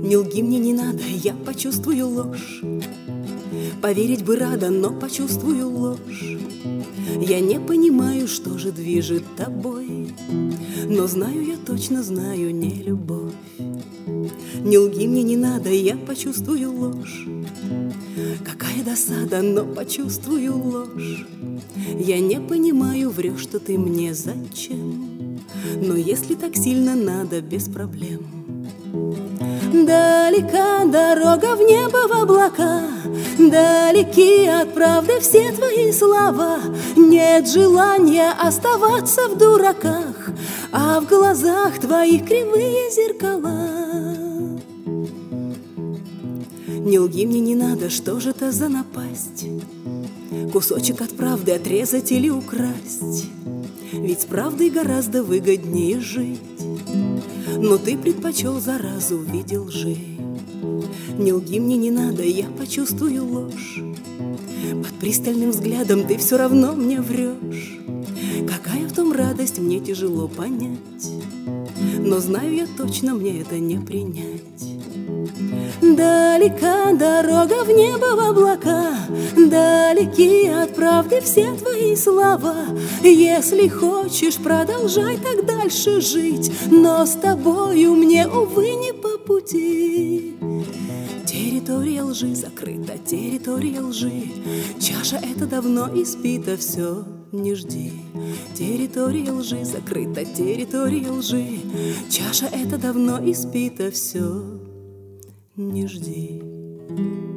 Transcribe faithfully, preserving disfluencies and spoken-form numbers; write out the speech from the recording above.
Не лги мне, не надо, я почувствую ложь. Поверить бы рада, но почувствую ложь. Я не понимаю, что же движет тобой, но знаю, я точно знаю, не любовь. Не лги мне, не надо, я почувствую ложь. Какая досада, но почувствую ложь. Я не понимаю, врешь, что ты мне зачем, но если так сильно надо, без проблем. Далека дорога в небо, в облака, далеки от правды все твои слова. Нет желания оставаться в дураках, а в глазах твоих кривые зеркала. Не лги мне, не надо, что же это за напасть? Кусочек от правды отрезать или украсть? Ведь с правдой гораздо выгоднее жить. Но ты предпочел заразу в виде лжи. Не лги мне, не надо, я почувствую ложь. Под пристальным взглядом ты все равно мне врешь. Какая в том радость, мне тяжело понять, но знаю я точно, мне это не принять. Далека дорога в небо, в облака, далеки от правды все твои слова. Если хочешь, продолжай так дальше жить, но с тобою мне, увы, не по пути. Территория лжи закрыта, территория лжи. Чаша эта давно испита, все, не жди. Территория лжи закрыта, территория лжи. Чаша эта давно испита, все, не жди.